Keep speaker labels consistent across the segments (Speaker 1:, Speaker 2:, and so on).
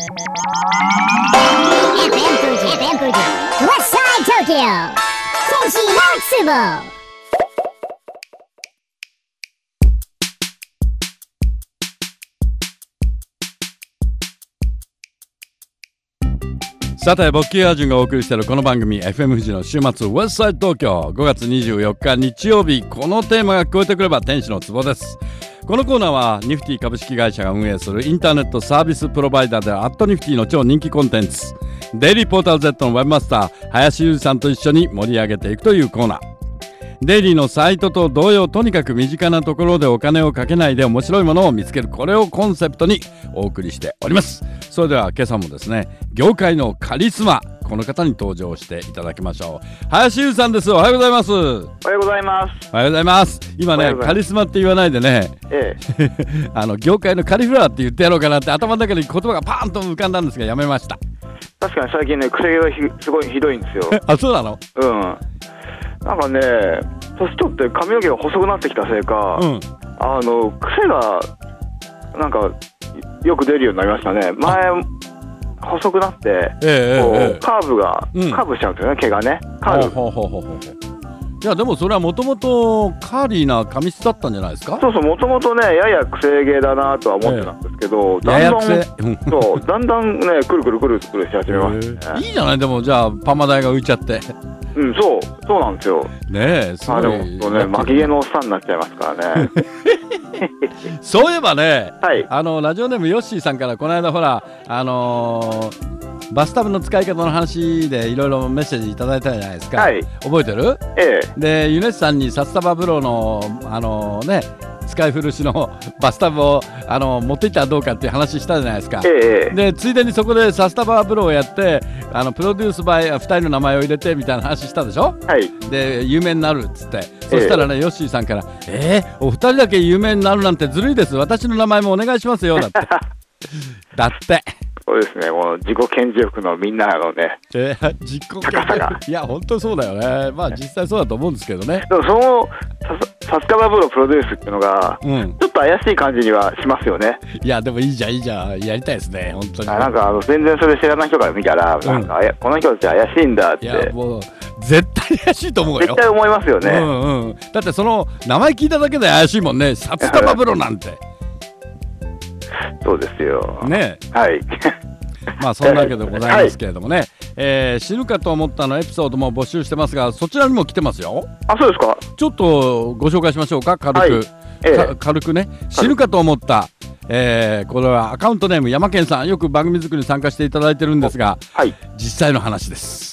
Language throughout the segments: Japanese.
Speaker 1: Westside Tokyo 天使のつぼ。
Speaker 2: さて、ボッキーアージュンがお送りしているこの番組 FM 富士の週末ウェストサイド東京、5月24日日曜日、このテーマが聞こえてくれば天使のツボです。このコーナーはニフティ株式会社が運営するインターネットサービスプロバイダーであるニフティの超人気コンテンツデイリーポータル Z のウェブマスター林裕二さんと一緒に盛り上げていくというコーナー。デイリーのサイトと同様、とにかく身近なところでお金をかけないで面白いものを見つける、これをコンセプトにお送りしております。それでは今朝もですね、業界のカリスマ、この方に登場していただきましょう。林優さんです。おはようございます。
Speaker 3: おはようございます。
Speaker 2: おはようございます。今ね、カリスマって言わないでね、業界のカリフラワーって言ってやろうかなって頭の中に言葉がパーンと浮かんだんですが、やめました。
Speaker 3: 確かに最近ね、癖がすごいひどいんですよ。
Speaker 2: あ、そうなの？
Speaker 3: うん。なんかね、年取って髪の毛が細くなってきたせいか、癖がなんかよく出るようになりましたね。前細くなって、カーブしちゃうんですよね、毛がね。いや、
Speaker 2: でもそれはもともとカーリーな髪質だったんじゃないですか？
Speaker 3: そうそう、もともとね、やや癖毛だなとは思ってたんですけど、だんだんね、くるくるし始めましたね。
Speaker 2: いいじゃない。でもじゃあパーマ代が浮いちゃって。
Speaker 3: うん、そうなんですよ。
Speaker 2: ねえ、すごい。
Speaker 3: でもね、巻き毛のおっさんになっちゃいますからね。
Speaker 2: そういえばね、
Speaker 3: はい、
Speaker 2: ラジオネームヨッシーさんからこの間ほら、バスタブの使い方の話でいろいろメッセージいただいたじゃないですか、はい、覚えてる？で、ユネスさんに札束風呂の使い古しのバスタブを持っていったらどうかっていう話したじゃないですか、でついでにそこで札束風呂をやってプロデュースバイ2人の名前を入れてみたいな話したでしょ、はい、で有名になるっつって、そしたらね、ヨッシーさんからお二人だけ有名になるなんてずるいです、私の名前もお願いしますよだってだって
Speaker 3: そうですね、もう自己顕示欲のみんなのね、
Speaker 2: 自己顕示欲、いや本当そうだよね。まあ実際そうだと思うんですけどね。
Speaker 3: でもそのサスカバ風呂プロデュースっていうのが、ちょっと怪しい感じにはしますよね。
Speaker 2: いやでもいいじゃんやりたいですね、本当に。
Speaker 3: なんか全然それ知らない人から見たら、なんかこの人たち怪しいんだって。
Speaker 2: いやもう絶対怪しいと思うよ。
Speaker 3: 絶対思いますよね。
Speaker 2: だってその名前聞いただけで怪しいもんね、サスカバ風呂なんて。
Speaker 3: そうですよ
Speaker 2: ね。
Speaker 3: はい。
Speaker 2: まあそんなわけでございますけれどもね、死ぬかと思ったのエピソードも募集してますが、そちらにも来てますよ。
Speaker 3: あ、そうですか。
Speaker 2: ちょっとご紹介しましょうか、軽く、軽くね。死ぬかと思った、これはアカウントネーム山健さん、よく番組作りに参加していただいてるんですが、実際の話です。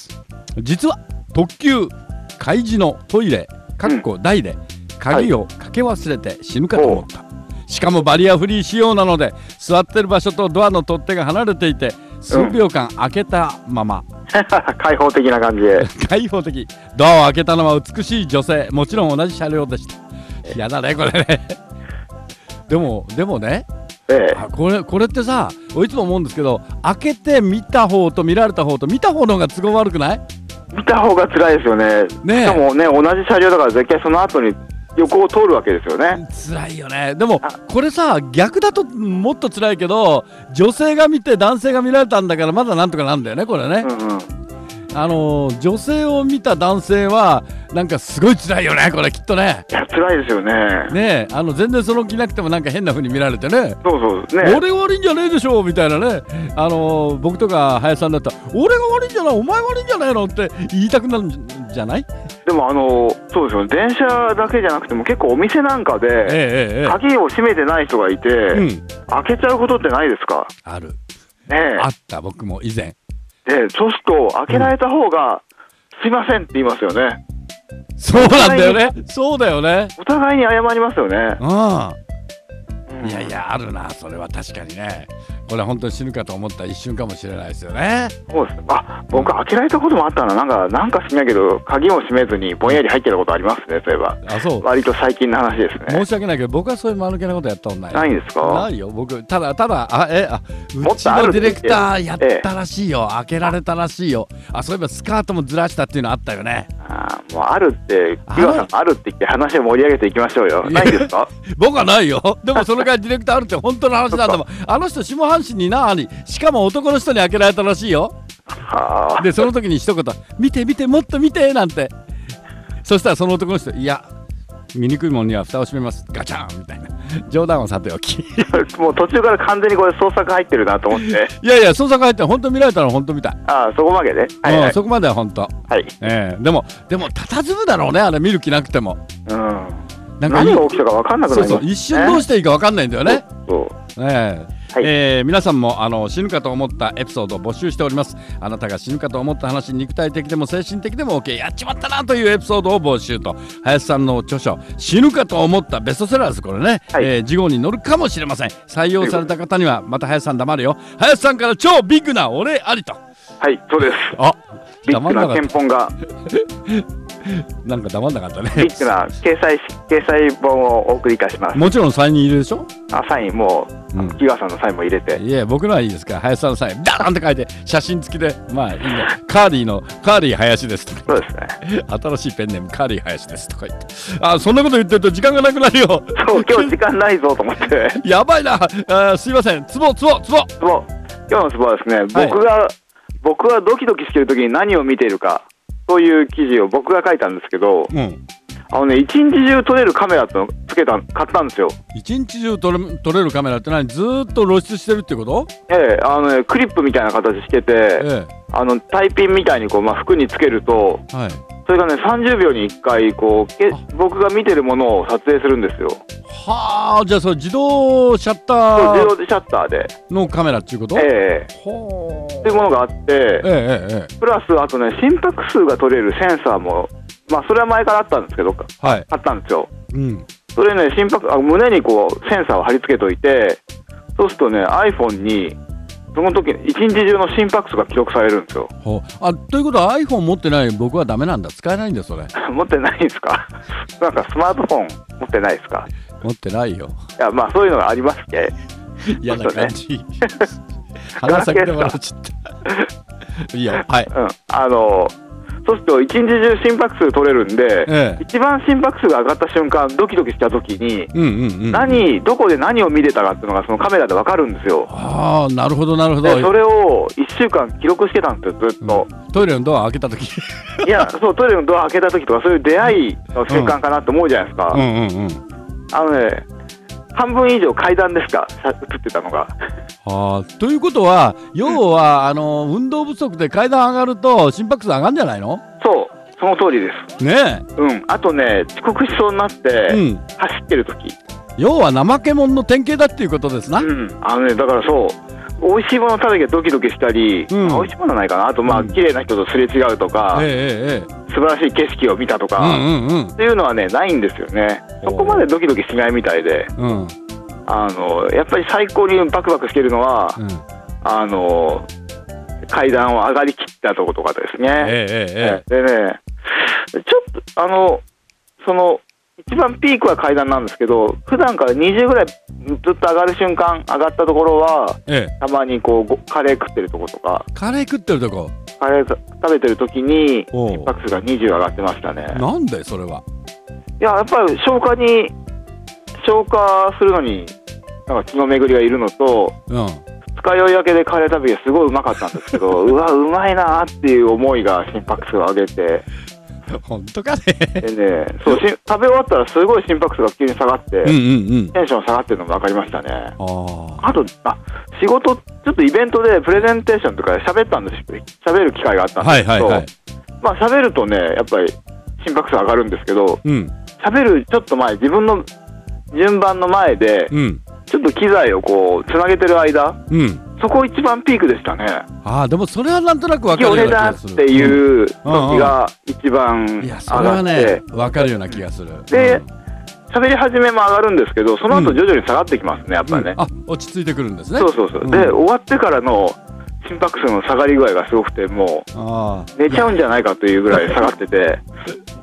Speaker 2: 実は特急海事のトイレ台で鍵をかけ忘れて死ぬかと思った。しかもバリアフリー仕様なので、座ってる場所とドアの取っ手が離れていて、数秒間開けたまま、
Speaker 3: 開放的な感じで
Speaker 2: 開放的。ドアを開けたのは美しい女性、もちろん同じ車両でした。やだねこれねでもね、これってさ、いつも思うんですけど、開けて見た方と見られた方と、見た方の方が都合悪くない？
Speaker 3: 見た方が辛いですよね。しかもね、同じ車両だから絶対その後に横を通るわけですよね。
Speaker 2: 辛いよね。でもこれさ、逆だともっと辛いけど、女性が見て男性が見られたんだからまだなんとかなんだよね、これね。女性を見た男性はなんかすごい辛いよね、これきっとね。
Speaker 3: いや辛いですよね。
Speaker 2: 全然その気なくてもなんか変な風に見られてね。
Speaker 3: そうね。
Speaker 2: 俺が悪いんじゃねえでしょみたいなね。僕とか林さんだったら、俺が悪いんじゃない、お前悪いんじゃないのって言いたくなるんじゃない？
Speaker 3: でもそうですよね。電車だけじゃなくても結構お店なんかで、鍵を閉めてない人がいて、開けちゃうことってないですか？
Speaker 2: ある。
Speaker 3: ね、
Speaker 2: あった、僕も以前。
Speaker 3: そうすると開けられた方が、すいませんって言いますよね。
Speaker 2: そうなんだよね。そうだよね。
Speaker 3: お互いに謝りますよね。
Speaker 2: いやあるな、それは確かにね。これは本当に死ぬかと思った一瞬かもしれないですよね。
Speaker 3: そうです。僕開けられたこともあったな。なんかしないけど鍵も閉めずにぼんやり入ってたことありますね、そういえば。
Speaker 2: あ、そう。
Speaker 3: 割と最近の話ですね。
Speaker 2: 申し訳ないけど、僕はそういう間抜けなことやったことない。
Speaker 3: ないんですか？
Speaker 2: ないよ、僕。ただうちのディレクターやったらしいよ。開けられたらしいよ。そういえばスカートもずらしたっていうのあったよね。
Speaker 3: もうあるって、木川さんあるって言って話を盛り上げていきましょうよ。ないですか？
Speaker 2: 僕はないよ。でもその回ディレクターあるって本当の話なんだもん。あの人下半身にしかも男の人に開けられたらしいよ。でその時に一言見て見てもっと見てなんて。そしたらその男の人いや見にくいもんには蓋を閉めますガチャンみたいな冗談をさておき
Speaker 3: もう途中から完全にこれ創作入ってるなと思って。
Speaker 2: いやいや創作入って本当見られたら本当みたい。
Speaker 3: そこまでね。
Speaker 2: はいはい、そこまでは本当。
Speaker 3: はい。
Speaker 2: でも佇むだろうねあれ見る気なくても。
Speaker 3: なんか何が起きたか分かんなくなりますね。
Speaker 2: そうそう一瞬どうしていいか分かんないんだよね。皆さんも死ぬかと思ったエピソードを募集しております。あなたが死ぬかと思った話、肉体的でも精神的でも OK、 やっちまったなというエピソードを募集と、林さんの著書死ぬかと思ったベストセラーですこれね、次号に載るかもしれません。採用された方にはまた林さん黙るよ。林さんから超ビッグなお礼ありと。
Speaker 3: はいそうです。ビッグな憲本が
Speaker 2: なんか黙んなかったね。
Speaker 3: ビッグな掲載本をお送りいたします。
Speaker 2: もちろんサイン入れでしょ。
Speaker 3: サインも木川さんのサインも入れて。
Speaker 2: いや僕のはいいですから林さんのサインダーンって書いて写真付きでまあいいね。カーリー林ですとか。
Speaker 3: そうですね。
Speaker 2: 新しいペンネームカーリー林ですとか言ってそんなこと言ってると時間がなくなるよ。
Speaker 3: そう今日時間ないぞと思って
Speaker 2: やばいな。すいません。ツボ今日
Speaker 3: のツボはですね、僕がドキドキしてる時に何を見ているか、そういう記事を僕が書いたんですけど、一日中撮れるカメラっての買ったんですよ。一日中撮れるカメラって何？ずーっと露出してるってこと？クリップみたいな形してて、タイピンみたいに服につけると、それがね30秒に1回僕が見てるものを撮影するんですよ。
Speaker 2: はあ、じゃあそれ自動シャッター
Speaker 3: 自動シャッターで
Speaker 2: のカメラっていうこと？
Speaker 3: っていうものがあって、プラスあとね心拍数が取れるセンサーもそれは前からあったんですけど、買ったんですよ。それね胸にセンサーを貼り付けといて、そうするとね iPhone にその時一日中の心拍数が記録されるんですよ。
Speaker 2: ということは iPhone 持ってない僕はダメなんだ。使えないんだそれ。
Speaker 3: 持ってないんですか？なんかスマートフォン持ってないですか？
Speaker 2: 持ってないよ。
Speaker 3: いやそういうのがありますけ
Speaker 2: ど嫌な感じ。鼻先で笑っちゃった。いいよ。はい。
Speaker 3: そうすると一日中心拍数取れるんで、一番心拍数が上がった瞬間ドキドキした時にどこで何を見れたかっていうのがそのカメラで分かるんですよ。
Speaker 2: なるほどなるほど。
Speaker 3: それを1週間記録してたんですよずっと。
Speaker 2: トイレのドア開けた時
Speaker 3: いやそうトイレのドア開けた時とかそういう出会いの瞬間かなと思うじゃないですか。半分以上階段ですか映ってたのが。
Speaker 2: ということは要は運動不足で階段上がると心拍数上がるんじゃないの？
Speaker 3: その通りです
Speaker 2: ね。
Speaker 3: あとね遅刻しそうになって走ってる時、
Speaker 2: 要は怠け者の典型だっていうことですな。
Speaker 3: だからそう美味しいもの食べてドキドキしたり、美味しいものないかな、あと綺麗な人とすれ違うとか、素晴らしい景色を見たとか、っていうのはねないんですよね。そこまでドキドキしないみたいで、やっぱり最高にバクバクしてるのは、階段を上がりきったとことかですね。でねちょっとその一番ピークは階段なんですけど、普段から20ぐらいずっと上がる瞬間上がったところは、たまにカレー食ってるとことか、
Speaker 2: カレー食ってるとこ、
Speaker 3: カレー食べてる時に心拍数が20上がってましたね。
Speaker 2: なんでそれは？
Speaker 3: やっぱり消化するのになんか気の巡りがいるのと、二日酔い明けでカレー食べてすごいうまかったんですけどうまいなっていう思いが心拍数を上げて
Speaker 2: 本当かね。
Speaker 3: でね、食べ終わったらすごい心拍数が急に下がって、テンション下がってるのも分かりましたね。あと仕事ちょっとイベントでプレゼンテーションとか喋ったんですけど、喋る機会があったんですけど、喋るとねやっぱり心拍数上がるんですけど、喋るちょっと前、自分の順番の前で、ちょっと機材をつなげてる間、そこ一番ピークでしたね。
Speaker 2: でもそれはなんとなく分かるような気がする。
Speaker 3: っていう時が一番上がって、
Speaker 2: それはね分かるような気がする。
Speaker 3: で喋り始めも上がるんですけど、その後徐々に下がってきますね、やっぱりね。
Speaker 2: 落ち着いてくるんですね。
Speaker 3: そうで終わってからの心拍数の下がり具合がすごくて、もう寝ちゃうんじゃないかというぐらい下がってて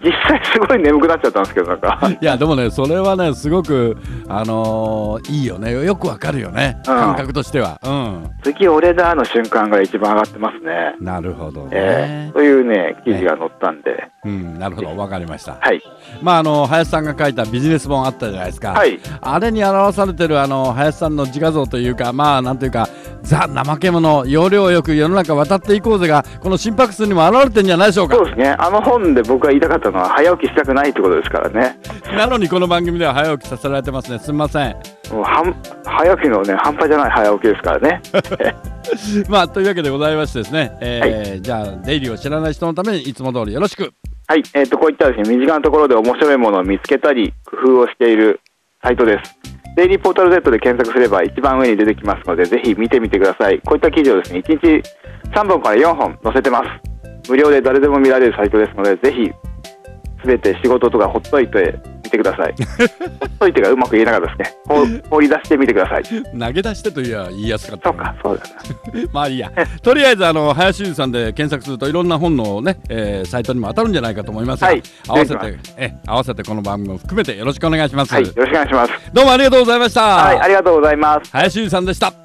Speaker 3: 実際すごい眠くなっちゃったんですけど、なんか
Speaker 2: いやでもね、それはねすごくいいよね。よくわかるよね、感覚としては。
Speaker 3: 次俺だの瞬間が一番上がってますね。
Speaker 2: なるほどね。
Speaker 3: というね記事が載ったんで、
Speaker 2: なるほど、わかりました。
Speaker 3: はい。
Speaker 2: 林さんが書いたビジネス本あったじゃないですか。
Speaker 3: はい。
Speaker 2: あれに表されてる林さんの自画像というか、なんていうか、ザ・怠け者、要領よく世の中渡っていこうぜが、この心拍数にも表れてるんじゃないでしょうか。
Speaker 3: そうですね。本で僕が言いたかったのは早起きしたくないってことですからね。
Speaker 2: なのにこの番組では早起きさせられてますね。すみません。
Speaker 3: もう早起きのね、半端じゃない早起きですからね。
Speaker 2: というわけでございましてですね、
Speaker 3: はい、
Speaker 2: じゃあデイリーを知らない人のためにいつも通りよろしく。
Speaker 3: はい、こういったですね、身近なところで面白いものを見つけたり工夫をしているサイトです。デイリーポータル Z で検索すれば一番上に出てきますので、ぜひ見てみてください。こういった記事をですね、1日3本から4本載せてます。無料で誰でも見られるサイトですので、ぜひ全て仕事とかほっといてみてください。ほっといてがうまく言えなかったですね。放り出してみてください。
Speaker 2: 投げ出してと言いやすかった。
Speaker 3: そうか、そうだ
Speaker 2: な。いいや。とりあえず林修さんで検索するといろんな本のね、サイトにも当たるんじゃないかと思いますが、合わせてこの番組も含めてよろしくお願いします。
Speaker 3: はい、よろしくお願いします。
Speaker 2: どうもありがとうございました。
Speaker 3: はい、ありがとうございます。
Speaker 2: 林修さんでした。